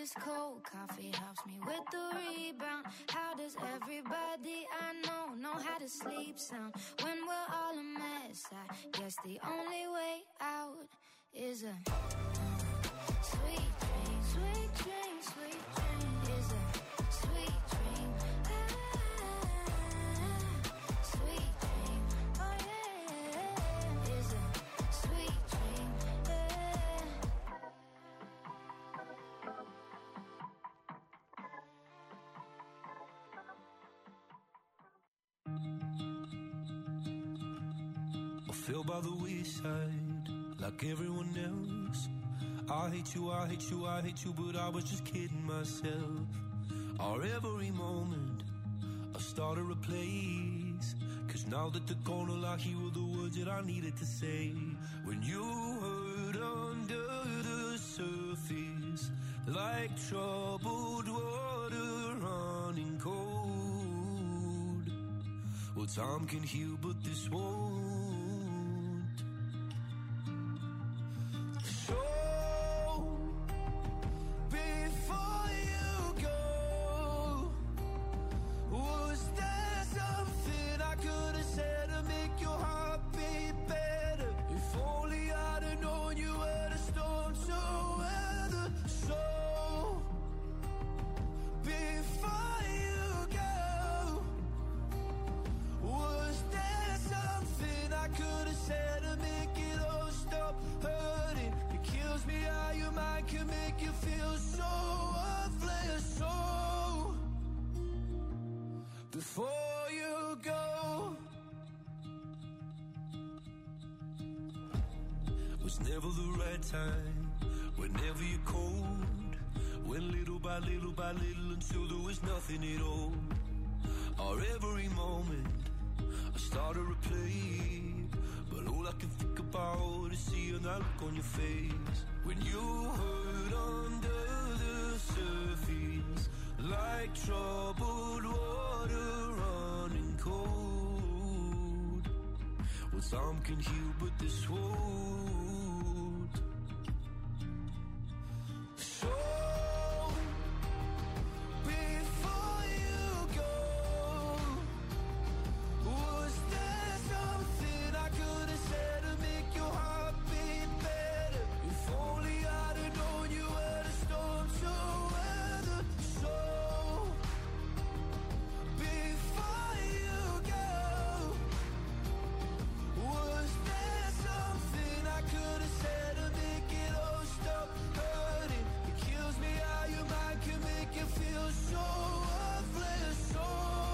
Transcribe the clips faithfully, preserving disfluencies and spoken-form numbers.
this cold coffee helps me with the rebound? How does everybody I know know how to sleep sound when we're all a mess? I guess the only way out is a sweet dream, sweet dream, sweet dream is a sweet dream. Ah, sweet dream, oh yeah, is a sweet dream. Yeah. I fell by the wayside like everyone else. I hate you, I hate you, I hate you, but I was just kidding myself. Our every moment I started a place, cause now that they're gone, all I hear were the words that I needed to say. When you hurt under the surface, like troubled water running cold. Well, time can heal, but this won't. Before you go, was never the right time, whenever you're cold, went little by little by little until there was nothing at all. Our every moment I started to play, but all I can think about is seeing that look on your face. When you hurt under the surface, like troubled water running cold. Well, some can heal, but this won't. So, before you go, was there something I could have said to make your heart beat better? If only I'd have known you were the storm to weather. So, before you go, was there something I could have said to make it all stop hurting? It kills me how your mind can make you feel so worthless. So,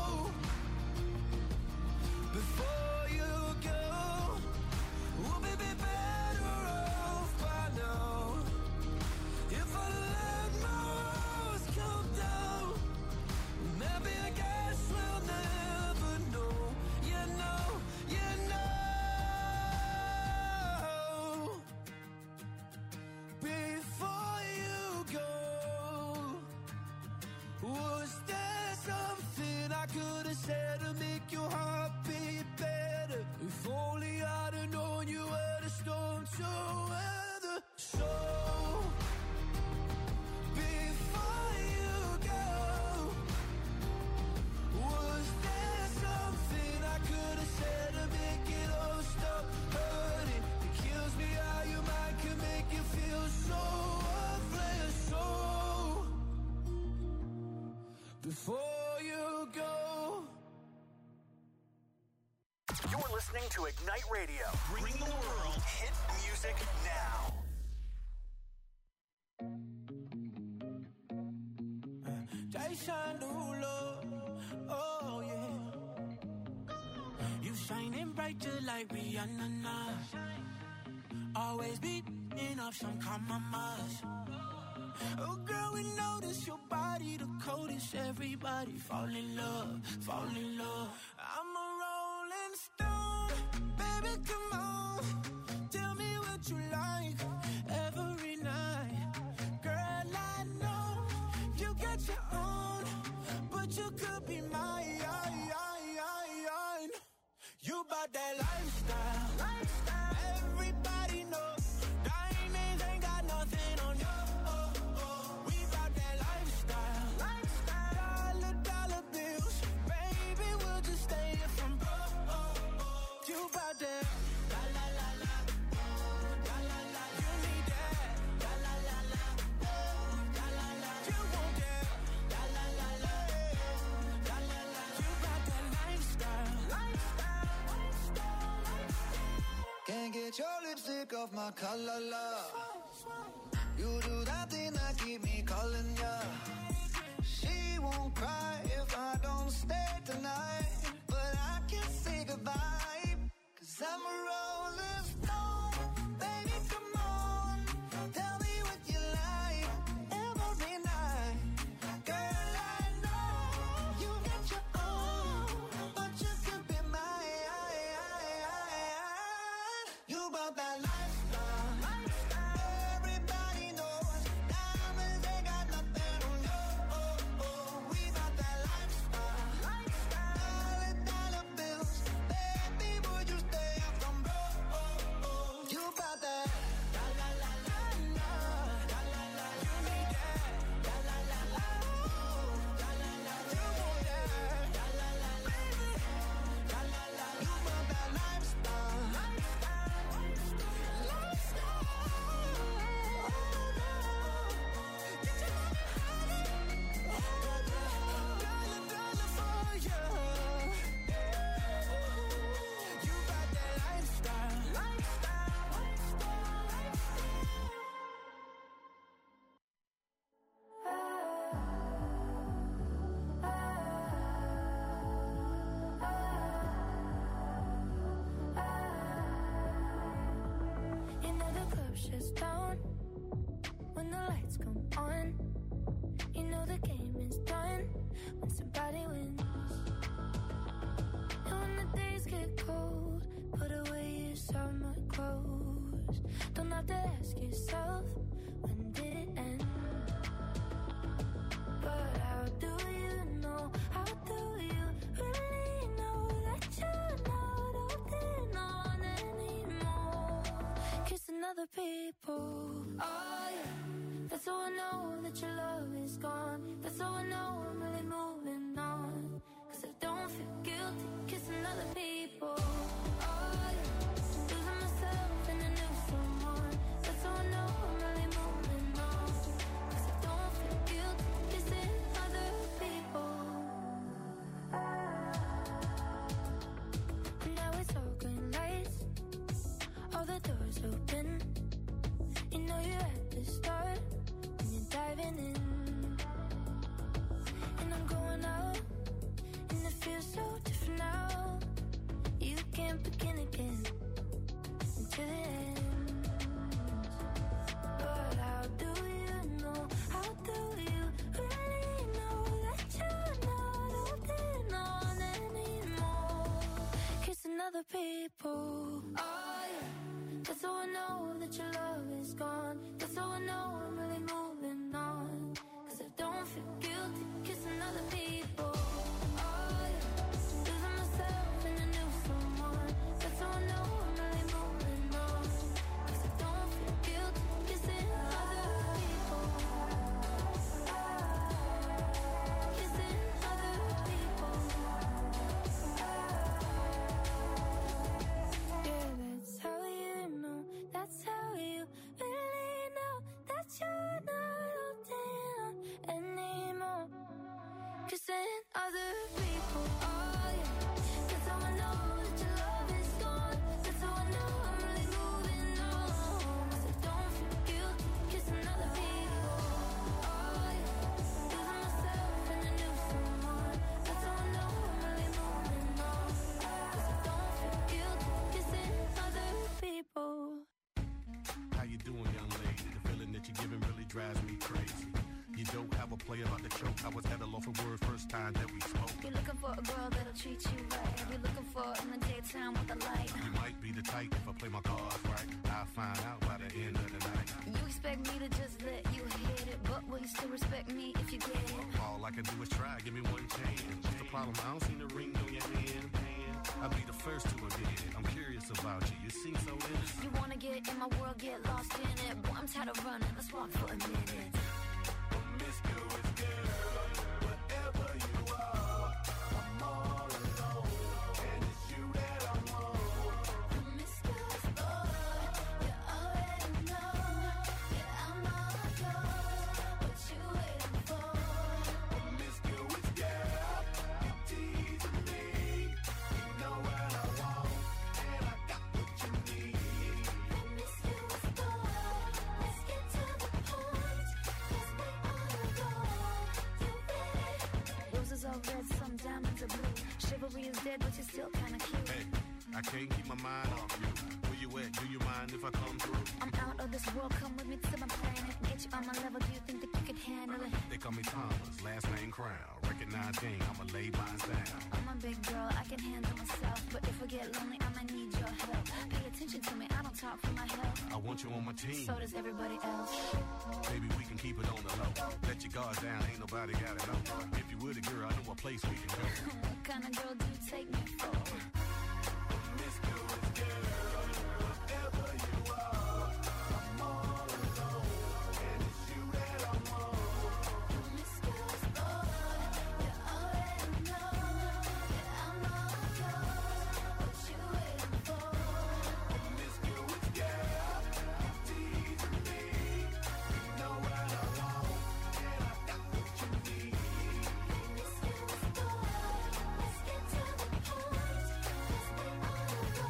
before you go, we'll be better off by now. If I let my walls come down, maybe I guess we'll never know. You know, you know. Before you go, was there something I could have said to make your heart beat better? If only I'd have known you were the storm to weather. So, before you go, was there something I could have said to make it all stop hurting? It kills me how your mind can make you feel so worthless. So, before you go. You're listening to Ignite Radio, bringing the world hit music now. Jason Derulo, oh yeah. You shining bright just like Rihanna now. Always beating up some compromise. Oh girl, we notice your body the coldest. Everybody fall in love, fall in love. I'm a rolling stone, baby, come on. Tell me what you like every night. Girl, I know you got your own, but you could be mine. You bout that lifestyle, lifestyle. Everybody knows diamonds ain't got nothing on you. Oh, oh. We bout that take off my collar, love. You do that thing that keep me calling ya. She won't cry if I don't stay tonight, but I can't say goodbye, cause I'm a rolling stone. Baby, come on, tell me what you like every night. Girl, I know you got your own, but you could be mine. You bought that lifestyle, lifestyle. Everybody knows diamonds ain't got nothing on you. Oh, oh, we bought that lifestyle, lifestyle. Dollar, dollar bills, baby, would you stay up from broke? Oh, oh, you bought that. La la la la la, la la la. You need that. La la la la, la la la. You want that. La la la la, la la la. You bought that lifestyle, lifestyle, lifestyle. Get your money, dollar, dollar for you. You got that lifestyle, lifestyle, You know the club shuts down when the lights come on. You know the game is done when somebody wins. And when the days get cold, put away your summer clothes. Don't have to ask yourself, when did it end? But how do you know, how do you really know that you're not holding on anymore? Kissing other people, oh yeah. That's how I know that your love is gone. That's how I know I'm really moving on. Cause I don't feel guilty kissing other people, oh yeah. Losing myself in a new someone. That's how I know I'm really moving on. Cause I don't feel guilty kissing other people. Now it's all green lights, all the doors open. You know you're at the start and you're diving in. And I'm going out and it feels so different now. You can't begin again until the end. But how do you know, how do you really know that you're not holding on anymore? Kissing other people, oh yeah. That's how I know that your love is gone. That's how I know I'm really moving on. Cause I don't feel guilty kissing other people, oh yeah. Losing myself in a new someone. That's how I know I'm really moving on. Cause I don't feel guilty kissing other people, kissing other people. Yeah, that's how you know, that's how you really know that you're not holding on anymore. Kissing other people, oh yeah. That's how I know that your love is gone. That's how I know I'm really moving on. Cause I don't feel guilty kissing other people, oh yeah. Losing myself in a new someone. That's how I know I'm really moving on. Cause I don't feel guilty kissing other people. How you doing, young lady? The feeling that you're giving really drives me crazy. You don't have a play about the choke. I was at a loaf of word first time that we spoke. You're looking for a girl that'll treat you right. You're looking for in the daytime with the light. You might be the type if I play my cards right. I'll find out by the end of the night. You expect me to just let you hit it, but will you still respect me if you get it? All I can do is try, give me one chance. What's the problem? I don't see the ring on your hand. I'll be the first to admit it. I'm curious about you. You seem so innocent. You wanna get in my world, get lost in it. Boy, I'm tired of running. Let's walk for a minute. Promiscuous girl, whatever you are, I'm all alone, and it's you that I want. Promiscuous boy, you already know. Yeah, I'm all yours. What you waiting for? Promiscuous girl, you teasing me. You know what I want, and I got what you need. some diamonds are blue. Chivalry is dead, but you're still kinda cute. Hey, I can't keep my mind off you. Where you at? Do you mind if I come through? I'm out of this world, come with me to my planet. Get you on my level, do you think that you could handle it? They call me Thomas, last name Crown. Recognize game, I'ma lay mine down. I'm a big girl, I can handle myself. But if I get lonely, I might need your help. Pay attention to me, I don't talk for my health. I want you on my team. So does everybody else. Baby, we can keep it on the low. Let your guard down, ain't nobody gotta know. If you were the girl, I know a place we can go. What kind of girl do you take me for? Promiscuous girl, whatever you are, I'm all alone, and it's you that I want. Promiscuous boy, you already know that I'm all yours. What you waiting for? Promiscuous girl, teasing me. You know what I want, and I got what you need. Promiscuous boy, let's get to the point. 'Cause we all go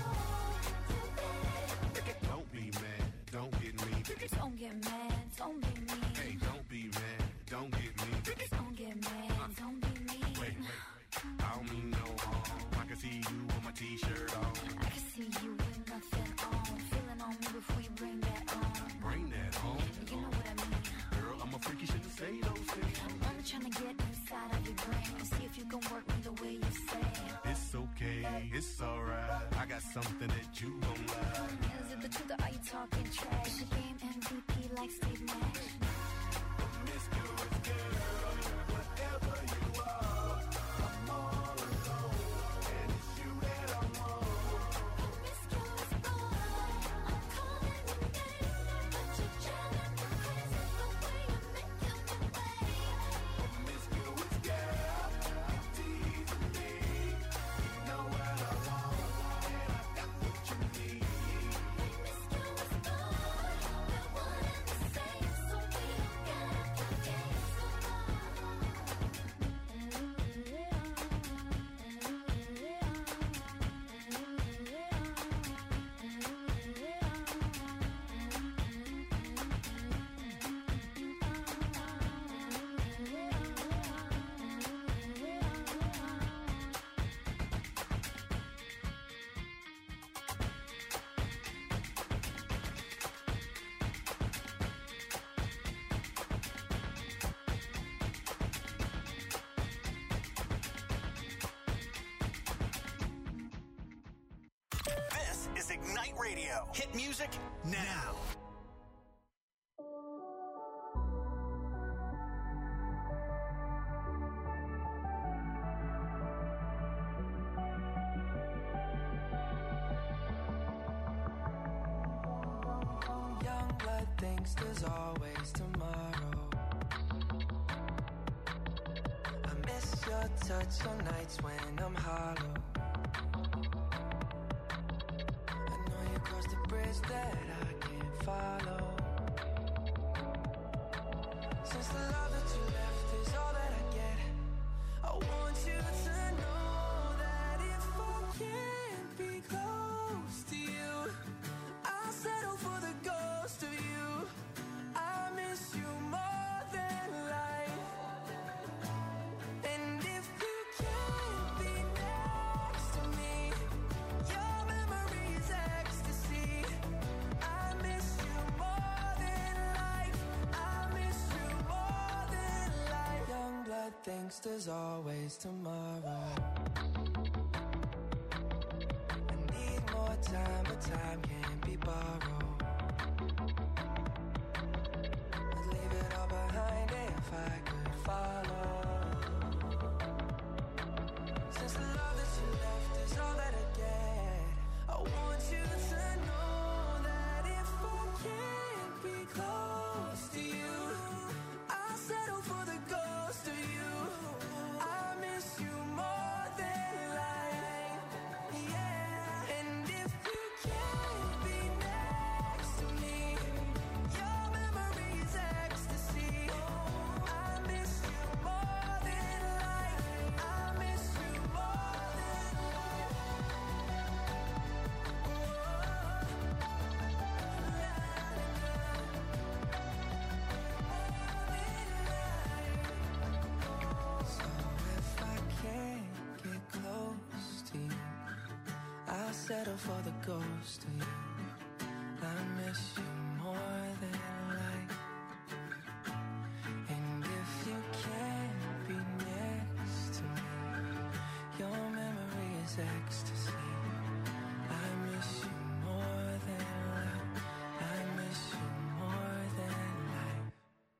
to bed. Don't be mad, don't get me. Don't get mad, don't be mean. Hey, don't be mad, don't get me. Don't get mad, don't be mean. Wait, wait, I don't mean no harm. I can see you with my t-shirt on. I can see you with nothing on. Feeling on me before you bring that on. Bring that home. You know what I mean. Girl, I'm a freak, you shouldn't say those things. I'm only trying to get inside of your brain and see if you can work me the way you say. It's okay, it's alright. I got something that you gon' like. Is it the truth or are you talking trash? The game M V P like Steve Nash. Promiscuous girl, whatever you are, I'm all alone, and it's you that I want. Promiscuous boy, I'm calling your name, but you're driving me crazy the way you're making me wait. Promiscuous girl, teasing me. You know what I want, and I got what you need. Promiscuous boy, we're one and the same, so we don't gotta play games This is Ignite Radio. Hit music now. Young blood thinks there's always tomorrow. I miss your touch on nights when I'm hollow. I know you crossed the bridge that I can't follow. Since the love that you left is all that I get, I want you to know that if I can't be close to you, I'll settle for the ghost of you. I miss you more than life. And if you can't be next to me, your memory is ecstasy. I miss you more than life. I miss you more than life. Young blood thinks there's always tomorrow. I need more time, but time can't be borrowed. I'd leave it all behind if I could follow. Since the love that you left is all that I get, I want you to know that if I can't be close to you, I'll settle for the ghost of you. I miss you more than life, yeah. And if you can't be next to me, your memory is ecstasy. I miss you more than life. I miss you more than life. settle for the ghost of you. I miss you more than life. And if you can't be next to me, your memory is ecstasy. I miss you more than life. I miss you more than life.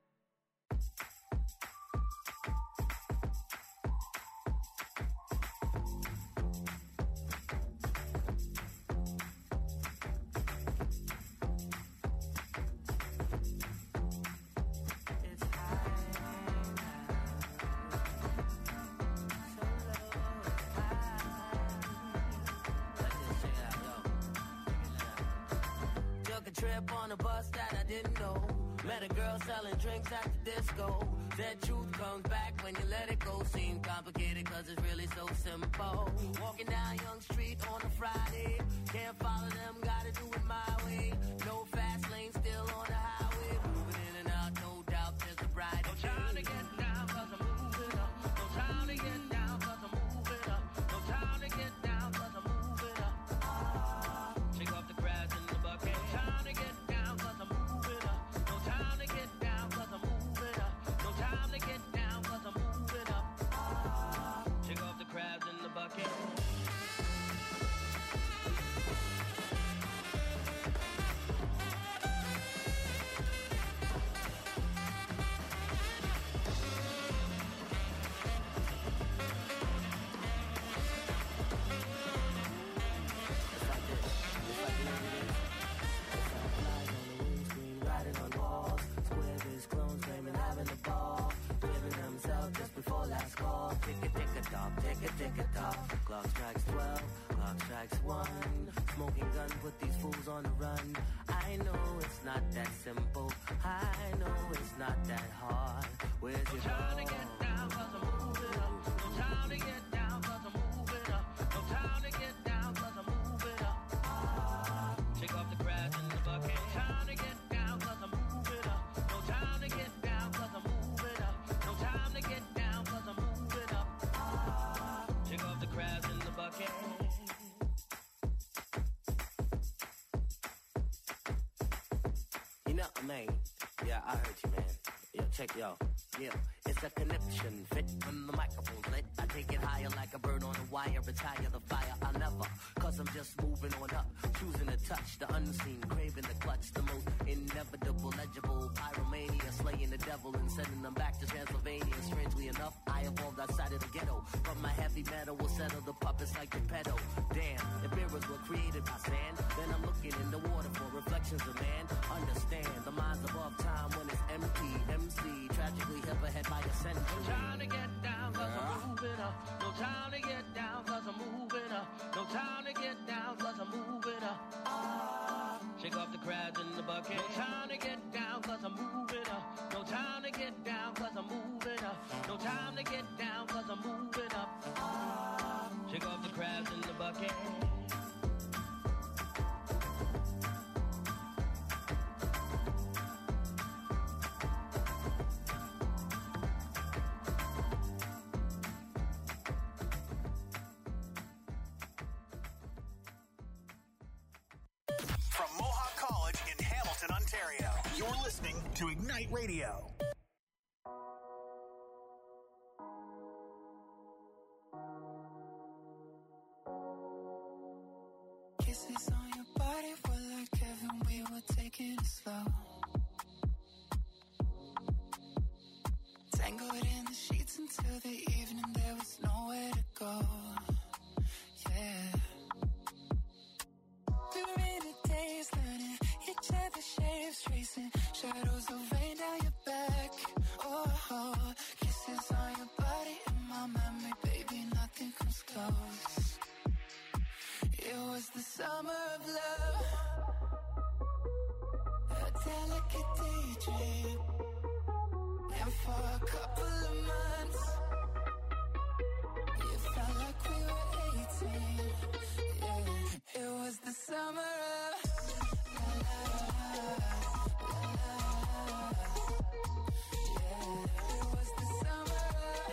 Trip on a bus that I didn't know. Met a girl selling drinks at the disco. That truth comes back when you let it go. Seems complicated cause it's really so simple. Walking down Young Street on a Friday. Can't follow them, gotta do it my way. No fast lane, still on the highway. Moving in and out, no doubt there's a bright. No time to get down cause I'm moving up. No time to get down cause I'm moving up. No time to get down cause I'm moving up. Shake off the crabs in the bucket. No time to get down cause I'm moving up. No time to get down cause I'm moving up. No time to get down cause I'm moving up. Shake off the crabs in the bucket. Clock strikes twelve, clock strikes one. Smoking gun, put these fools on the run. I know it's not that simple. I know it's not that hard. Where's your no time to get down cause I'm moving up. No time to get down cause I'm moving up. No time to get down cause I'm moving up. Shake off the crabs in the bucket. No time to get down cause I'm moving up. No time to get down cause I'm moving up. No time to get down cause I'm moving up. Shake off the crabs in the bucket. You know, man. Yeah, I heard you, man. Yo, check yo. Yeah, it's a conniption fit when the microphone's lit. I take it higher like a bird on a wire. Retire the fire, I'll never. Cause I'm just moving on up. Choosing to touch the unseen. Craving the clutch. The most inevitable, legible. Pyromania. Slaying the devil and sending them back to Transylvania. Strangely enough, I evolved outside of the ghetto. But my heavy metal will settle the puppets like the pedo. Damn, if mirrors were created by sand, then I'm looking in the water for reflections of man. Understand, the mind's above time when it's empty. M C, tragically hip ahead by a century. No time to get down cause I'm moving up. No time to get down cause I'm moving up. No time to get down cause I'm moving up. Shake off the crabs in the bucket. No time to get down cause I'm moving up. No time to get down cause I'm moving up. No time to get down cause I'm moving up. Shake off the crabs in the bucket. From Mohawk College in Hamilton, Ontario, you're listening to Ignite Radio. Kisses on your body were like heaven, we were taking it slow. Tangled in the sheets until the evening, there was nowhere to go. Yeah. Through rainy days, learning each other's shapes, tracing shadows of rain down your back. Oh, oh, kisses on your body in my memory, baby, nothing comes close. It was the summer of love, a delicate daydream, and for a couple of months, it felt like we were eighteen. Yeah, it was the summer of la, la, la, la, la. Yeah, it was the summer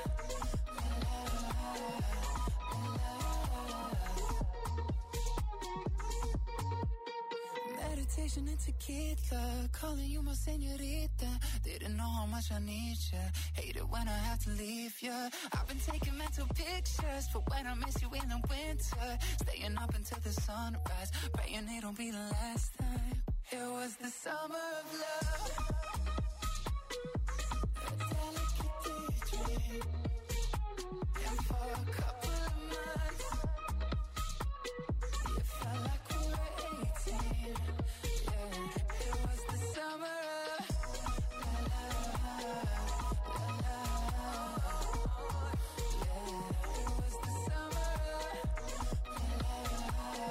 of la, la, la, la, la. Combination of tequila, calling you my señorita. Didn't know how much I need ya. Hate it when I have to leave ya. I've been taking mental pictures for when I miss you in the winter. Staying up until the sunrise, praying it'll be the last time. It was the summer of love. A delicate daydream. And for a couple of months, it felt like we were eighteen. Yeah, it was the summer of la la la la. Yeah, it was the summer of la la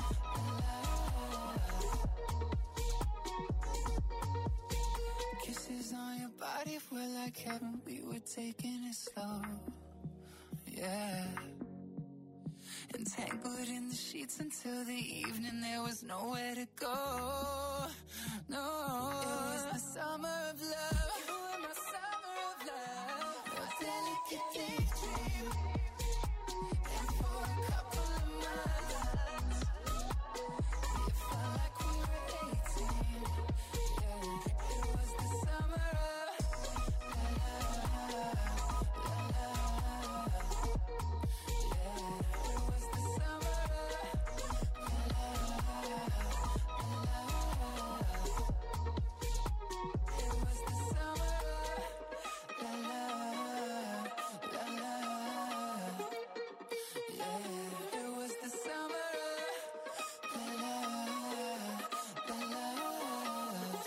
la. Kisses on your body were like heaven. We were taking it slow. Yeah. Entangled in the sheets until the evening, there was nowhere to go. No, it was the summer of love. You were my summer of love. A delicate daydream. And for a couple of months, it felt like we were eighteen. Yeah, it was the summer of la la la la. Yeah, it was the summer of la la la la. It was the summer of la la la la. Yeah, it was the summer of la la la la.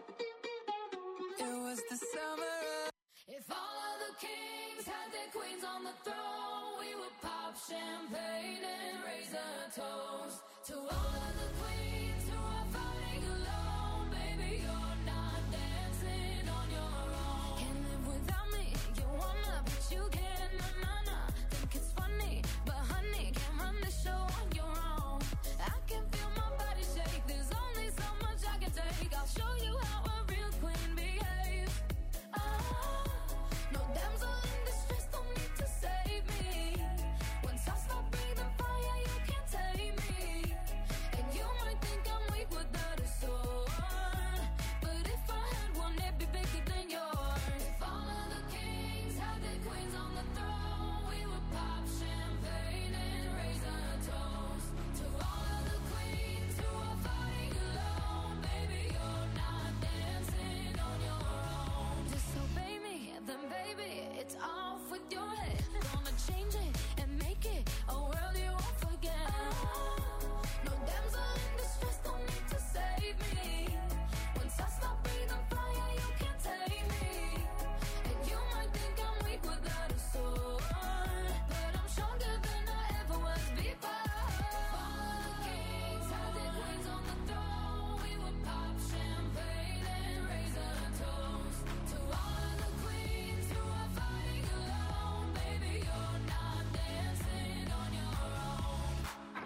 It was the summer of. If all of the kings had their queens on the throne, we would pop champagne and raise a toast to all of the queens who are fighting alone. Baby, you're not dancing on your own. Can't live without me, you wanna, but you can't. Na na na, think it's funny, but honey, can't run the show on your own. I can feel my body shake. There's only so much I can take. I'll show you how a real queen behaves. Ah, no damsel in distress, don't need to save me. Once I stop breathing fire, you can't tame me. And you might think I'm weak without a sword, but if I had one, it'd be bigger than yours. If all of the kings had their queens on the throne, we would pop champagne and raise a toast to all of the queens who are fighting alone. Baby, you're not dancing on your own. Disobey me, then baby, it's off with your head. Gonna change it and make it a world you won't forget. No damsel in distress, don't need to save me. Once I stop breathing fire, you can't tame me. And you might think I'm weak without a sword, but I'm stronger than I ever was before. All of the kings had their queens on the throne. We would pop champagne and raise a toast to all of the queens who are fighting alone. Baby, you're not dancing on your own.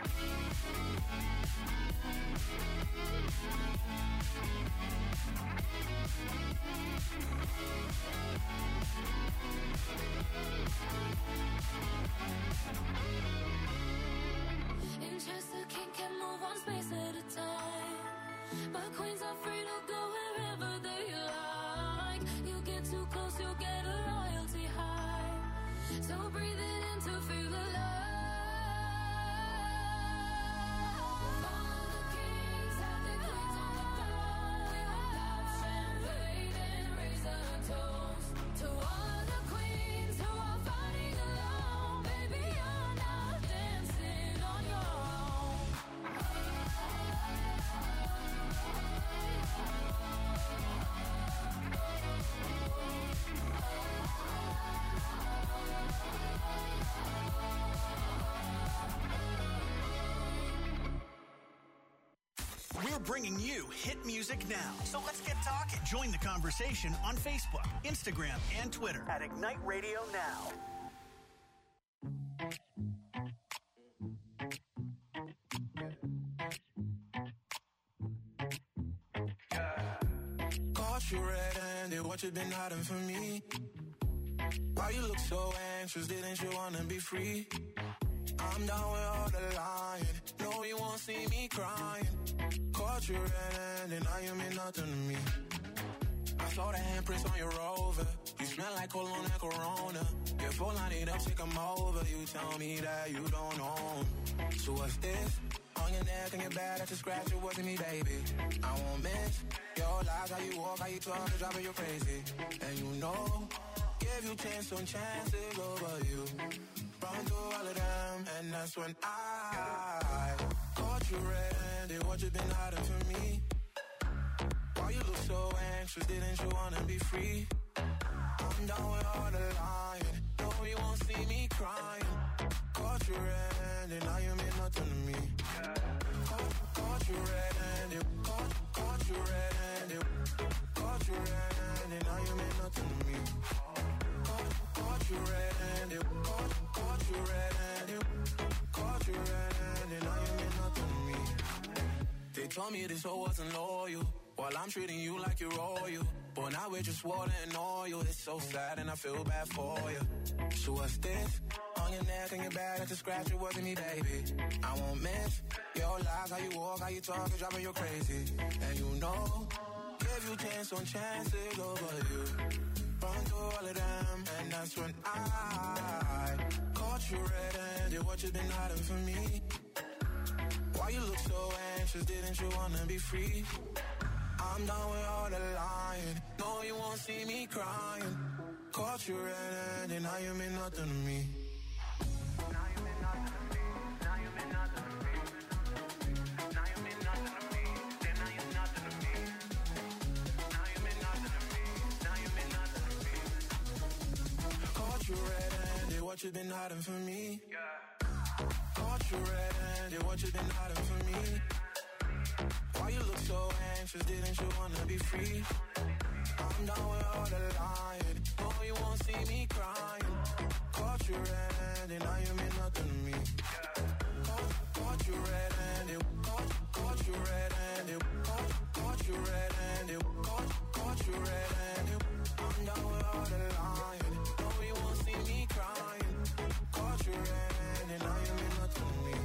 In Chester, king can move one space at a time, but queens are free to go wherever they like. You get too close, you'll get a royalty high. So breathe it in to feel alive. All of the kings had their queens on the throne. We would pop champagne and raise a toast to all of the queens who are fighting alone. Baby, you're not dancing on your own. We're bringing you hit music now. So let's get talking. Join the conversation on Facebook, Instagram, and Twitter at Ignite Radio Now. Caught you red-handed, what you been hiding from me? Why you look so anxious, didn't you wanna be free? I'm down with all the lying. No, you won't see me crying. Caught you red-handed, now you mean nothing to me. I saw the handprints on your Rover. You smell like cologne and Corona. Your phone line it up, take 'em over. You tell me that you don't know 'em. So what's this? On your neck and your back, that's a scratch, it wasn't me, baby. I won't miss your lies, how you walk, how you talk, it's driving you crazy. And you know, give you chance on chances over you. Run through all of them, and that's when I caught you red-handed. What you been hiding from me? Why you look so anxious? Didn't you wanna be free? I'm down with all the lying. No, you won't see me crying. Caught you red-handed, now you mean nothing to me. Caught, caught you red-handed, caught, caught you red-handed, caught you red-handed, now you mean nothing to me. Caught, caught you red-handed, caught, caught you red-handed, caught you red-handed, now you mean nothing to me. They told me this hoe wasn't loyal, while I'm treating you like you're royal. But now we're just water and oil. It's so sad and I feel bad for you. So what's this? On your neck and your back, that's a scratch, it wasn't me, baby. I won't miss your lies, how you walk, how you talk, it's driving you crazy. And you know, give you chance on chances over you. Run through all of them, and that's when I caught you red-handed. What you been hiding from me? Why you look so anxious? Didn't you wanna be free? I'm done with all the lying. No, you won't see me crying. Caught you red-handed, now you mean nothing to me. Now you mean nothing to me. Now you mean nothing to me. Now you mean nothing to me. Then now you're nothing to me. Now you mean nothing to me. Now you mean nothing to me. Caught you red-handed, what you been hiding from me? Caught you red-handed, what you been hiding from me? Why you look so anxious? Didn't you wanna be free? I'm down with all the lying. No, you won't see me crying. Caught you red-handed, now you mean nothing to me. Caught, caught you red-handed, caught, caught you red-handed, caught, caught you red-handed, caught, caught you red-handed. I'm down with all the lying. No, you won't see me crying. Caught you red-handed, now you mean nothing to me.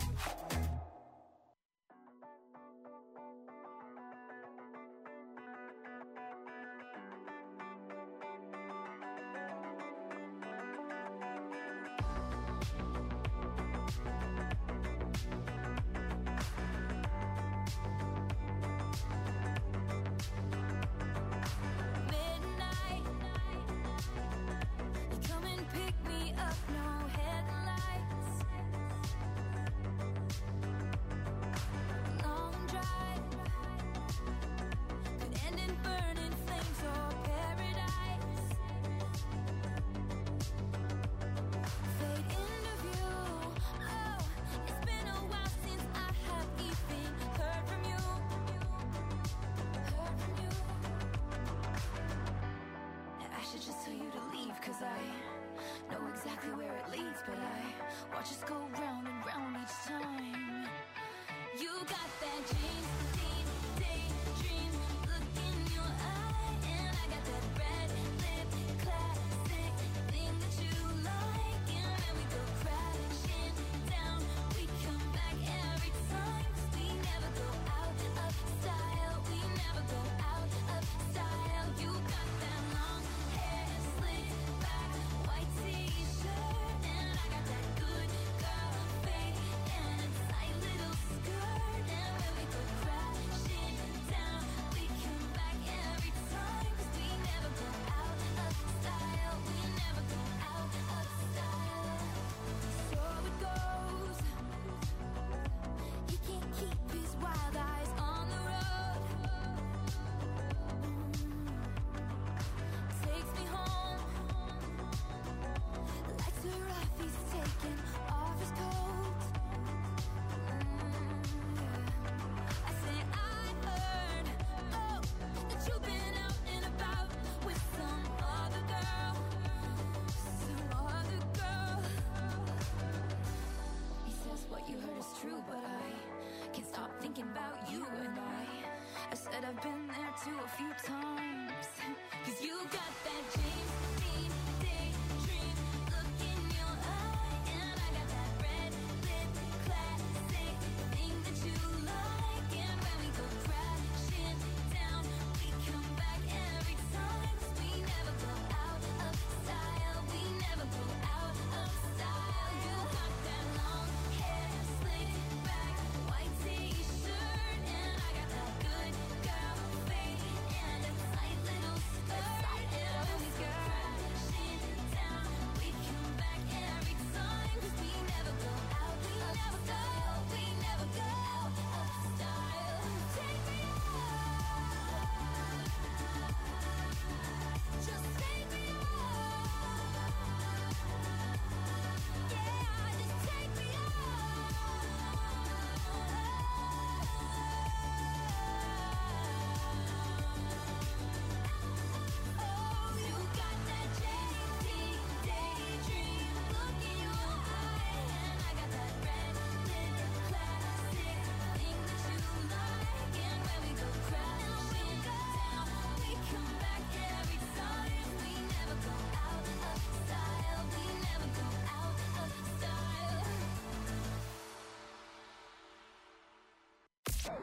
I've been there too a few times. Cause you got that James Dean daydream look in your eye, and I got that red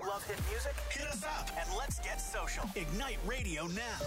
Love hit music? Hit us up and let's get social. Ignite Radio now.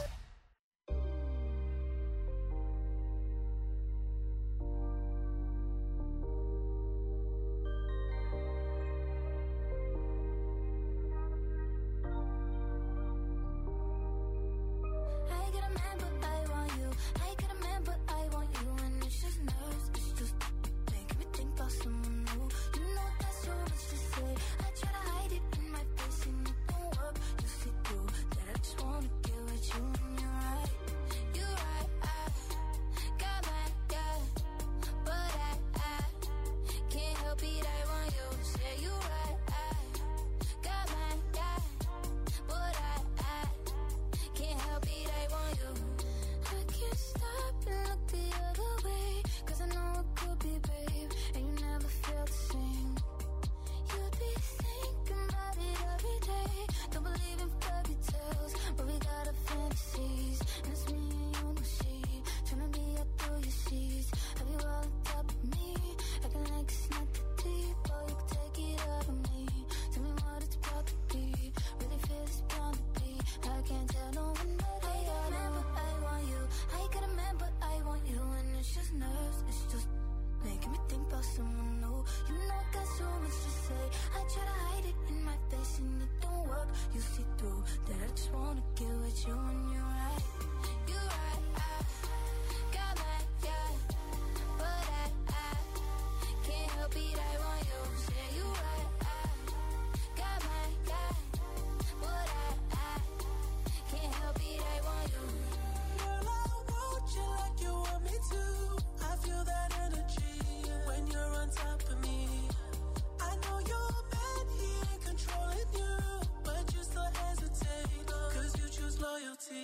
Loyalty.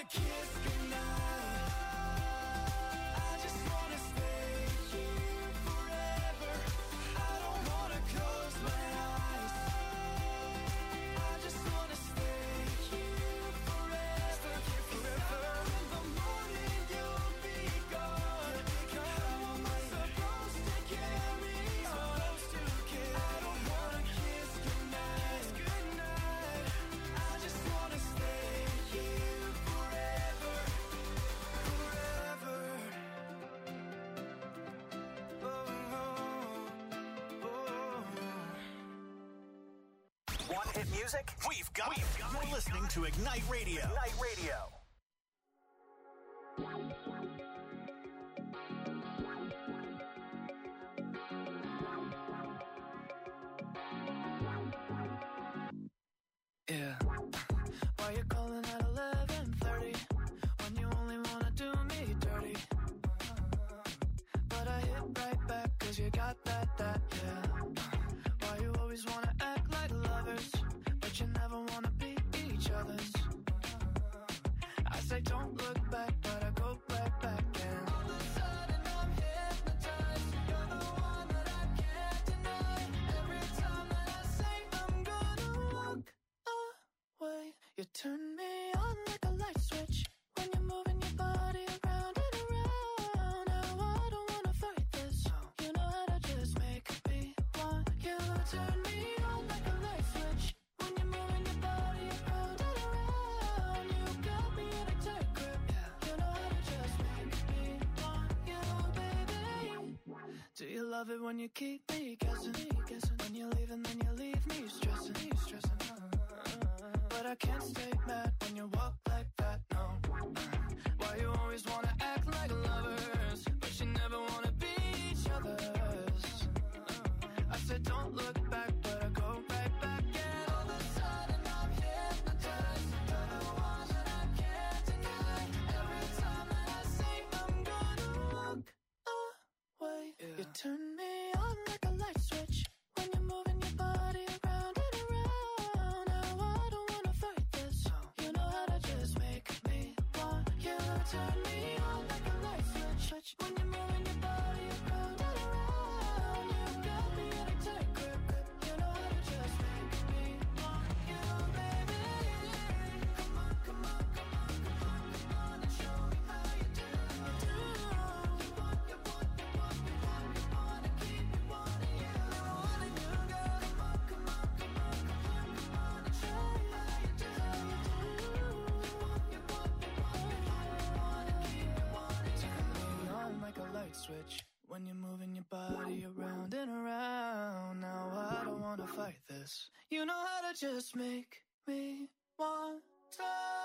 kiss goodnight. I just wanna stay here forever. I don't wanna close my eyes. I just wanna stay here forever. Forever. In the morning you'll be gone. How am I supposed to carry on? I don't wanna kiss goodnight. Goodnight. I just wanna stay here forever. Forever. Oh, oh, oh. Want hit music? We've got it. You're listening to Ignite Radio. Ignite Radio. Yeah. Why you calling at eleven thirty when you only wanna do me dirty? But I hit right back 'cause you got that, that, yeah. Why you always wanna act like lovers, but you never wanna be each other's? I say don't look back, but I go right back and all of a sudden I'm hypnotized. You're the one that I can't deny. Every time that I say I'm gonna walk away, you turn me on like a light switch when you're moving your body around and around. Now I don't wanna fight this. You know how to just make me want you. Turn me on like a light switch when you're moving your body around and around. You got me in a tight grip. You know how to just make me want you, baby. Do you love it when you keep me guessing? When you leave and then you leave me stressing, stressing. But I can't stay mad when you walk like that, no. Why you always wanna act like lovers, but you never wanna be each other's? I said don't look back, but I go right back and all of a sudden I'm hypnotized. You're the one that I can't deny. Every time that I say I'm gonna walk away, you turn me on like a light switch when you're moving your body around and around. Now I don't wanna fight this. You know how to just make me want you. Turn me on like a light switch when you're moving your body around and around. You got me in a tight grip. You know how to just make me want you, baby. Come on, come on, come on, come on, come on and show me how you do. Do you want, you want, you want, you want, you want to keep me wanting you, wanting you, girl. Come on, come on, come on, come on, come on and show me how you do. You want, you want, you want, you want, you want to keep me wanting you. Turn me on like a light switch when you're moving your body around and around. Now I don't wanna fight this. You know how to just make me want to.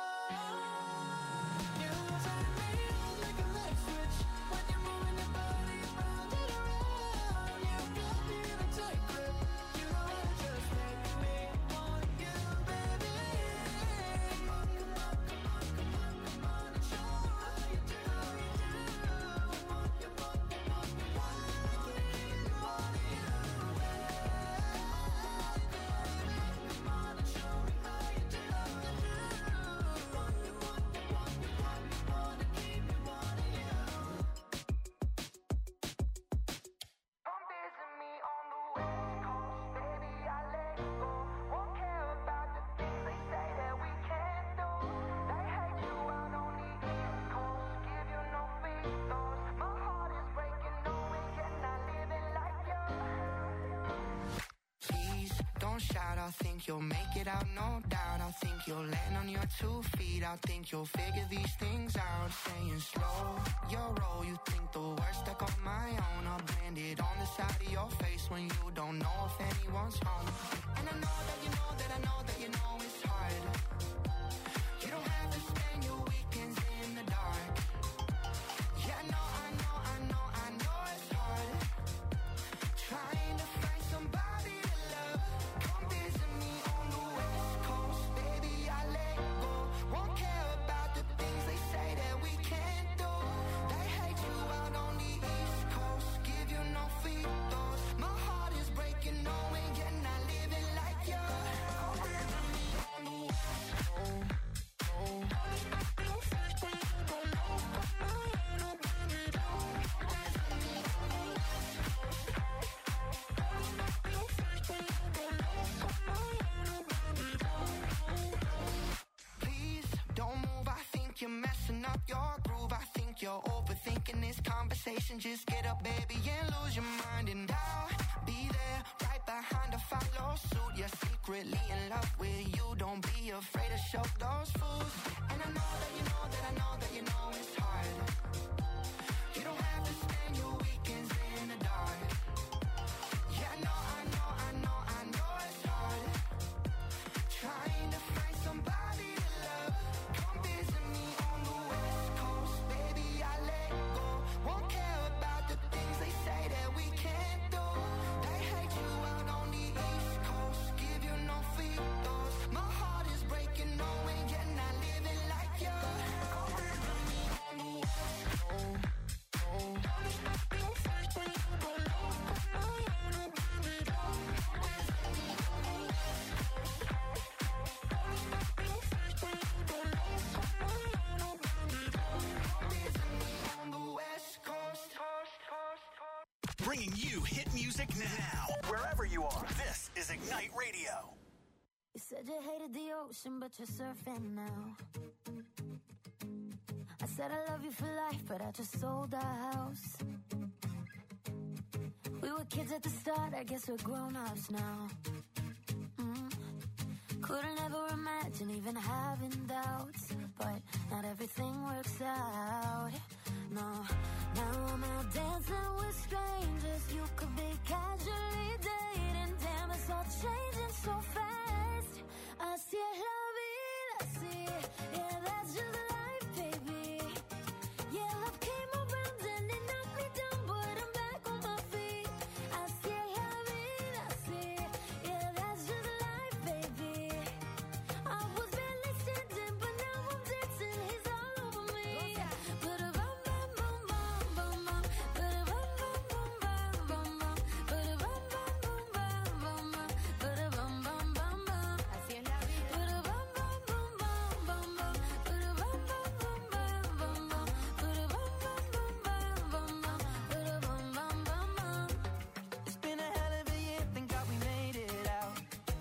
You turn me on like a light switch when you're moving your body around and around. You got me in a tight grip. You know how to just make me want you, baby. Come on, come on, come on, come on, come on and show me how you do. You want, you want, you want, you want, you want to keep me wanting you. Come on and show me how you do. You want, you want, you want, you want, you want to keep me wanting you. Come visit me on the West Coast, baby, I let go. Won't care about the things they say that we can't do. They hate you out on the East Coast, give you no free throws. My heart is breaking, knowing you're not living like you. Please don't shout, I think you'll make it out, no doubt. I think you'll land on your two feet. I think you'll figure these things out. Staying slow, your roll. You think the worst stuck on my own. I'll blend it on the side of your face when you don't know if anyone's home. And I know that you know that I know that you know it's hard. You don't have to spend your weekends in the dark. Yeah, I know, I know, I know, I know it's hard. Trying to find somebody to love. Come visit me on the West Coast, baby, I let go. Won't care about the things they say that we can't do. They hate you out on the East Coast, give you no free throws. My heart is breaking, knowing you're not living like you. Come visit me your groove. I think you're overthinking this conversation. Just get up, baby, and lose your mind. And I'll be there, right behind to follow suit. You're secretly in love with you. Don't be afraid to show those fools. And I know that you know that I know that you know it's hard. You don't have to spend your weekends in the dark. Yeah, I know, I know, I know, I know it's hard. Trying to find somebody to love. Come visit me on the West Coast, baby, I let go. Won't care about the things they say that we can't do. They hate you out on the East Coast, give you no free throws. My heart is breaking, knowing you're not living like you. Come visit me on the West Coast. Bringing you hit music now, wherever you are. This is Ignite Radio. You said you hated the ocean, but you're surfing now. I said I love you for life, but I just sold our house. We were kids at the start, I guess we're grown-ups now. Mm. Couldn't ever imagine even having doubts, but not everything works out. No, now I'm out dancing with strangers. You could be casually dating. Damn, it's all changing so fast. Así es la vida, así. Yeah, that's just life, baby. Yeah, love came around and it knocked me down, but I'm back on my feet. Así es la vida, así. Yeah, that's just life, baby. I was barely standing, but now I'm dancing. He's all over me. But a bum bum bum bum bum bum. But a bum bum bum bum bum bum. But a bum bum bum bum bum bum. But a bum bum bum bum. Así es la vida. But a bum bum bum bum bum bum. But a bum bum bum bum bum bum. But a bum bum bum bum bum bum. But a bum bum bum bum. It's been a hell of a year, thank God we made it out.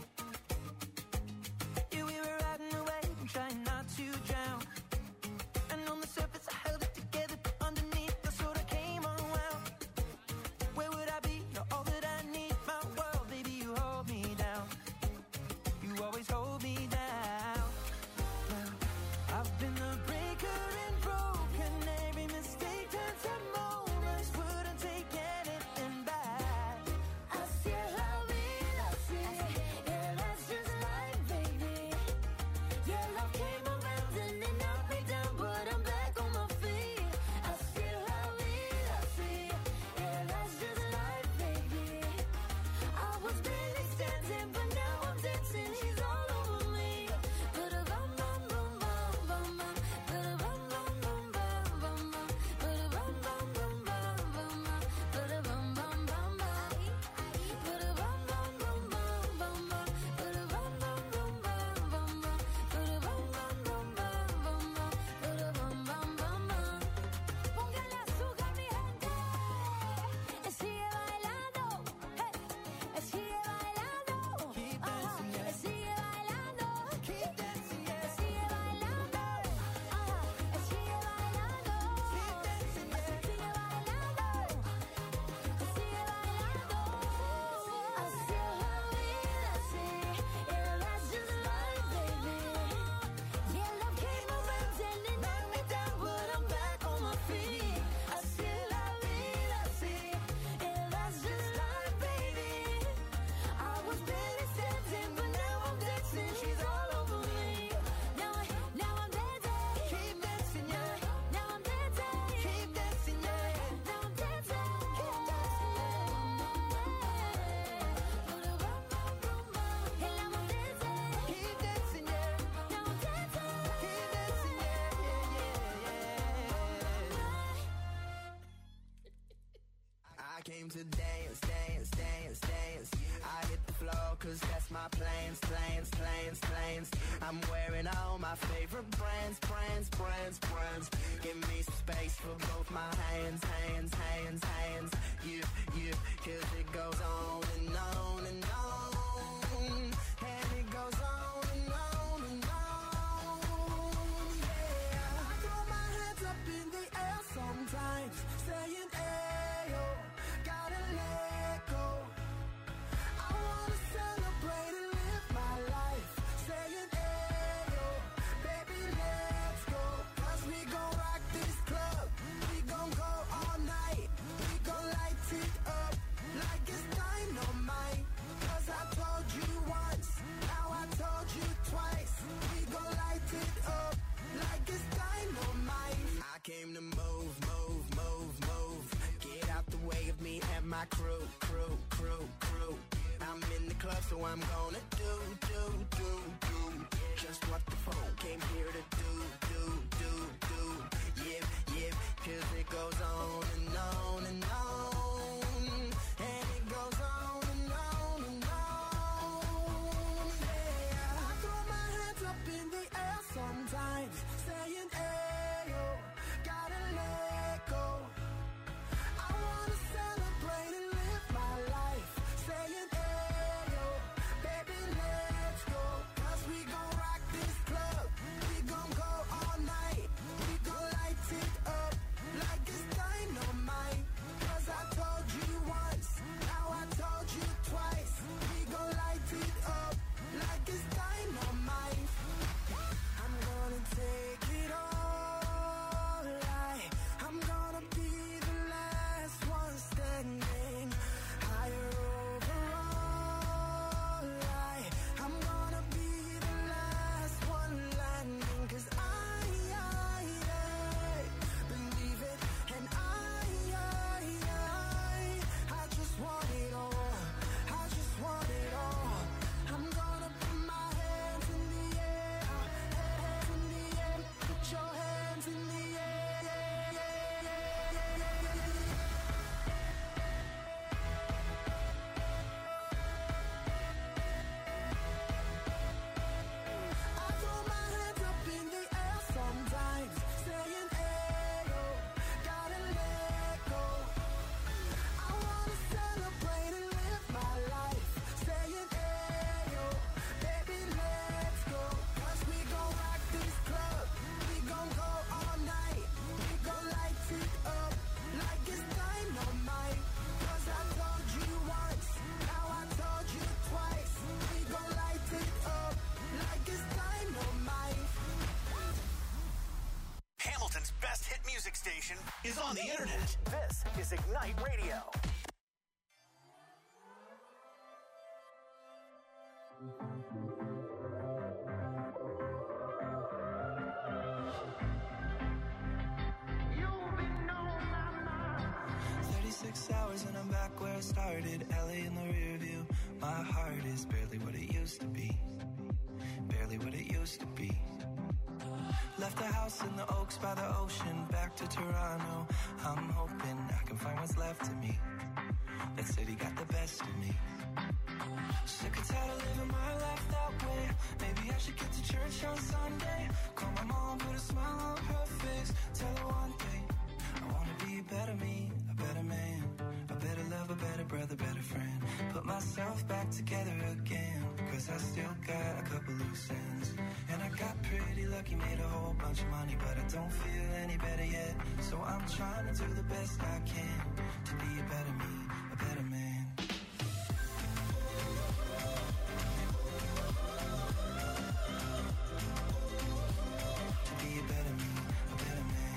Yeah, we were riding away and trying not to drown. And on the surface I held it together, but underneath I sort of came unwound. Where would I be? You're all that I need, my world, baby, you hold me down. You always hold me down. Well, I've been the breaker and broken. Every mistake turns to moments. Wouldn't take anything back. Así es la vida, así. Yeah, that's just life, baby. Yeah, love came around and it knocked me down, but I'm back on my feet. Así es la vida, así. Yeah, that's just life, baby. I was barely standing, but now I'm dancing. He's all over me. But a bum bum bum bum bum bum. But a bum bum bum bum bum bum. But a bum bum bum bum bum bum. But a bum bum bum bum. But a bum bum bum bum bum bum. But a bum bum bum bum bum bum. But a bum bum bum bum bum bum. But a bum bum bum bum. Póngale azúcar, mi gente. Y sigue bailando. Hey. Y sigue bailando. Keep Ajá. dancing, yeah. Y sigue bailando. Keep dancing, yeah. Y sigue bailando. Ajá. Y sigue bailando. Keep dancing, yeah. Sigue bailando. Y sigue bailando. Así es la vida, así. Yeah, that's just life, baby. Yeah, love came around and it knocked me down, but I'm back on my feet. Así es la vida, así. Yeah, that's just life, baby. I was barely standing, but now I'm dancing. She's all over me. Now I, now I'm dancing. Keep dancing, yeah. Now I'm dancing. Keep dancing, yeah. Now I'm dancing. Keep dancing. Put a bum bum bum bum. And now I'm dancing. Keep dancing, yeah. Now I'm dancing. Keep dancing, yeah, yeah, yeah, yeah. I came to dance, dance, dance, dance. I hit the floor cause that's my plans, plans, plans, plans. I'm wearing all my favorite brands, brands, brands, brands. Give me some space for both my hands, hands, hands, hands. You, you, cause it goes on and on and on. And it goes on and on and on. Yeah. Throw my hands my crew, crew, crew, crew. I'm in the club, so I'm gonna do, do, do, do just what the phone came here to do, do, do, do. Yep, yep, 'cause it goes on and on and on, and it goes on and on and on. Yeah, I throw my hands up in the air sometimes, saying, ayo, gotta let go. I wanna celebrate and live my life, saying, ayo, baby, let's go. 'Cause we gon' rock this club, we gon' go all night, we gon' light it up like it's dynamite. 'Cause I told you once, now I told you twice, we gon' light it up like it's dynamite. I'm gonna take it all, like I'm gonna be the last one standing, higher overall, like I'm gonna be the last one landing. 'Cause I, I, I believe it, and I, I, I, I just want it all, I just want it all. I'm gonna put my hands in the air, hands in the air, put your hands in the air. I throw my hands up in the air sometimes, saying, ayo, gotta let go. I wanna celebrate and live my life, saying, ayo, baby, let's go. 'Cause we gon' rock this club, we gon' go all night, we gon' light it up like it's dynamite. 'Cause I told you once, now I told you twice, we gon' light it up like it's dynamite. Hamilton's best hit music station is on the internet. This is Ignite Radio. thirty-six hours and I'm back where I started. L A in the rear view. My heart is barely what it used to be. Barely what it used to be. Left the house in the Oaks by the ocean. Back to Toronto. I'm hoping I can find what's left of me. That city got the best of me. Sick and tired of living my life that way. Maybe I should get to church on Sunday. Call my mom, put a smile on her face. Tell her one thing, I wanna be a better me, a better man, a better lover, better brother, better friend. Put myself back together again, 'cause I still got a couple loose ends. And I got pretty lucky, made a whole bunch of money, but I don't feel any better yet. So I'm trying to do the best I can to be a better me, a better man. To be a better me, a better man.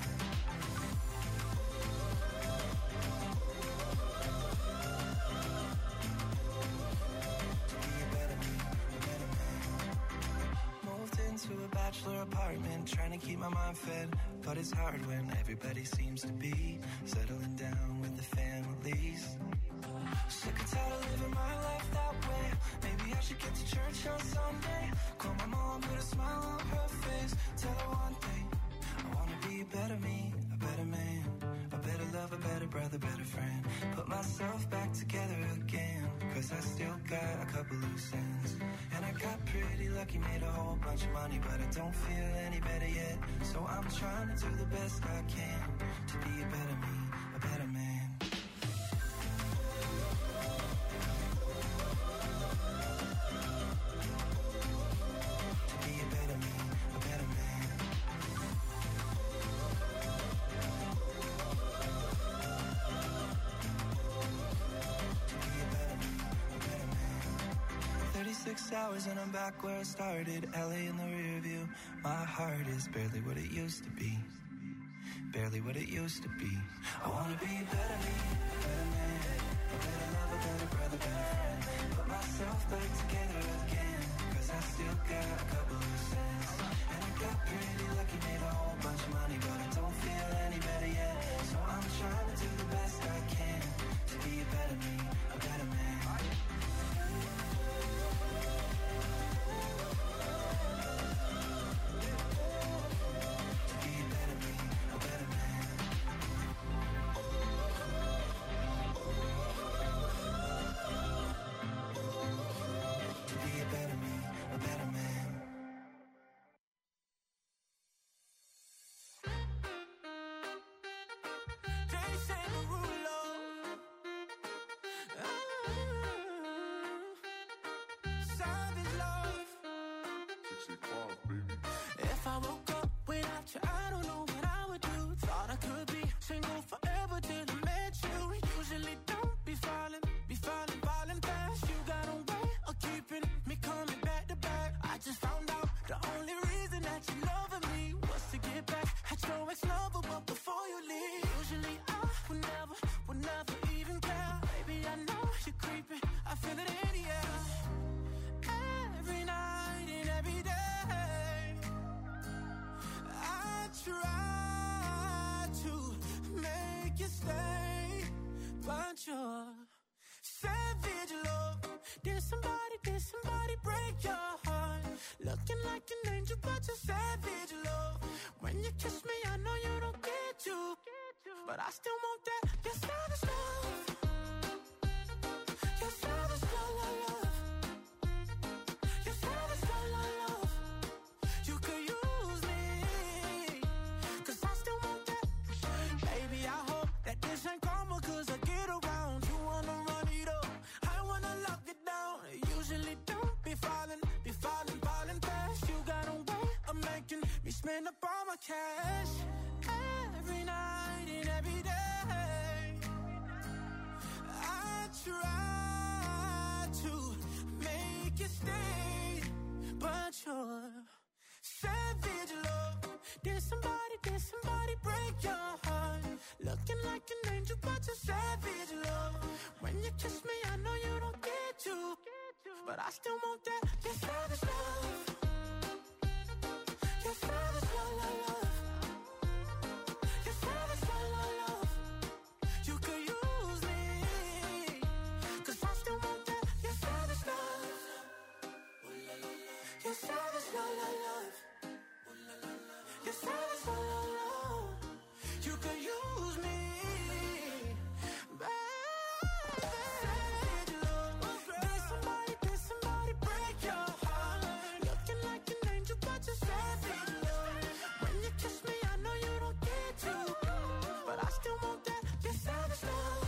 To be a better me, a better man. Moved into a bachelor apartment, trying to keep my mind fed, but it's hard when everybody seems to be settling down with the families. Sick and tired of living my life that way. Maybe I should get to church on Sunday. Call my mom, put a smile on her face. Tell her one thing, I wanna be a better me, a better man, a better lover, better brother, better friend. Put myself back together again, 'cause I still got a couple loose ends. And I got pretty lucky, made a whole bunch of money, but I don't feel any better yet. So I'm trying to do the best I can to be a better me, a better man. To be a better me, a better man. To be a better me, a better man. thirty-six hours and I'm back where I started. L A in the rear view. My heart is barely what it used to be. Barely what it used to be. I wanna be a better me, a better man, a better lover, better brother, better friend. Put myself back together again, 'cause I still got a couple loose ends. And I got pretty lucky, made a whole bunch of money, but I don't feel any better yet. So I'm trying to do the best I can to be a better Sexy pause, baby. If I woke up without you, I don't know what I would do. Thought I could be single forever till I met you. Usually don't be falling, be falling, falling fast. You got a way of keeping me coming back to back. I just found out the only reason that you loving me was to get back at your ex-lover, but before you leave, usually I would never, would never even care. Baby, I know you're creeping, I feel it in the air. Every night and every day, I try to make you stay, but you're savage love. Did somebody, did somebody break your heart? Looking like an angel, but you're savage love. When you kiss me, I know you don't get you, but I still want that. You're savage love. You're savage love, love, love. You're savage love, love, love. You could use me, 'cause I still want that. Baby, I hope that this ain't karma, 'cause I get around. You wanna run it up, I wanna lock it down. Usually don't be falling, be falling, falling fast. You got a way of making me spend up all my cash. Every night and every day, I try to make you stay, but you're savage love. Did somebody, did somebody break your heart? Looking like an angel, but you're savage love. When you kiss me, I know you don't get you, but I still want that. You're savage love. You're savage love, love, love. You're savage love, love, love. You could use me, 'cause I still want that. You're savage love. You're savage love, love, love. You're savage love, love, love. You could use me, baby. Savage love. Did somebody, did somebody break your heart? Looking like an angel, but you're savage love. When you kiss me, I know you don't get to, but I still want that. You're savage love.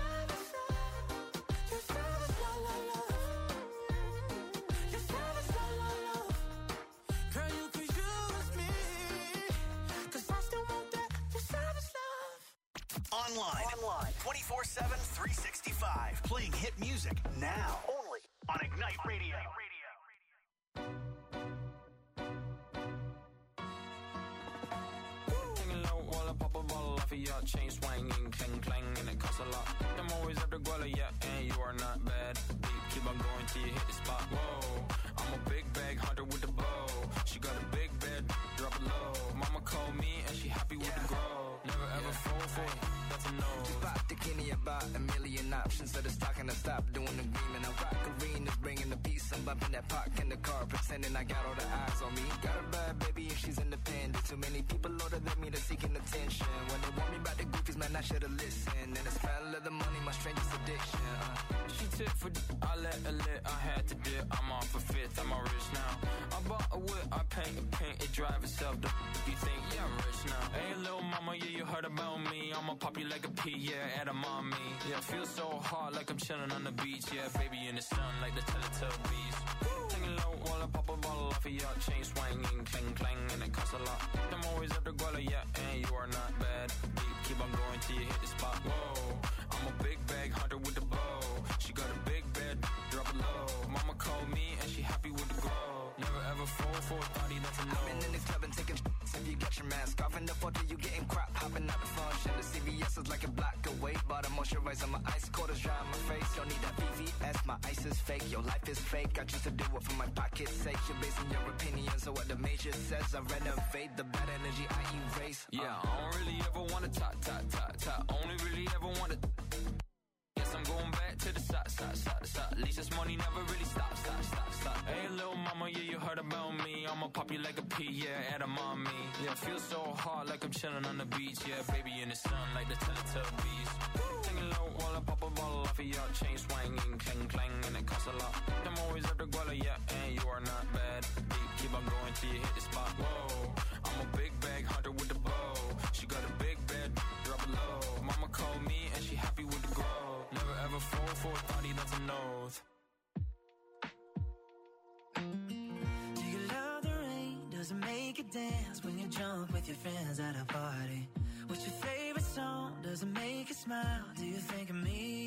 You're savage love, love, love. You're savage love, love, love. Girl, you could use me, 'cause I still want that. You're savage love. Online. Online. twenty-four seven, three sixty-five. Playing hit music now. Only on Ignite Radio. Taking low while I pop a bottle off of your chain swinging, clang clang, and it costs a lot. I'm always after Guala, yeah, and you are not bad. Deep, keep on going till you hit the spot. Whoa, I'm a big bag hunter with the bow. She got a big bed, drop it low. Mama called me and she happy with the grow. Never ever fall for it, that's a no. Pop the Kenny about a million options. So the stock and I stop doing the green. And I rock arenas, bringing the peace. I'm bumping that park in the car, pretending I got all the eyes on me. Got a bad baby and she's independent. Too many people older than me, they're seeking attention. When they want me about the goofies, man, I should've listened. And the smell of the money, my strangest addiction. Uh. She tip for d- I let her lit, I had to dip. I'm off for fifth, I'm all rich now. I bought a whip, I paint a paint, it drive itself. The if you think, yeah, I'm rich now. Hey, little mama, yeah, you heard about me. I'ma pop you like a pea, yeah, at a mommy. Yeah, feel so hot like I'm chilling on the beach. Yeah, baby in the sun like the Teletubbies. Singing low while I pop a bottle off of your chain swinging, clang clang, and it costs a lot. I'm always after Guala, yeah, and you are not bad. Deep, keep on going till you hit the spot. Whoa, I'm a big bag hunter with the bow. She got a big bed, drop it low. Mama called me and she happy with the grow. Never ever fall for a thotty, that's a no. I've been in the club and taking shots. If you got your mask off in the photo, you getting crap. Hopping out the function. The C V S is like a block away. But I'm moisturizing my ice, cold is dry on my face. Don't need that V V S, my ice is fake. Your life is fake, I choose to do it for my pocket's sake. You're basing your opinions on what the major says. I renovate the bad energy I erase. uh. Yeah, I don't really ever wanna talk, talk, talk, talk. Only really ever wanna. Guess I'm going back to the side, side, side, side. At least this money never really stops, stop, stop, stop. Hey, little mama, yeah, you heard about me. I'ma pop you like a pea, yeah, at a mommy. Yeah, feel so hot like I'm chilling on the beach. Yeah, baby in the sun like the Teletubbies. Singing low while I pop a bottle off of your chain swinging, clang clang, and it costs a lot. I'm always after Guala, yeah, and you are not bad. Deep, keep on going till you hit the spot. Whoa, I'm a big bag hunter with the bow. She got a big bed, drop it low. Mama called me and she happy with the grow. Never ever fall for a thotty, that's a nose. Do you love the does it make you dance when you're drunk with your friends at a party? What's your favorite song? Does it make you smile? Do you think of me?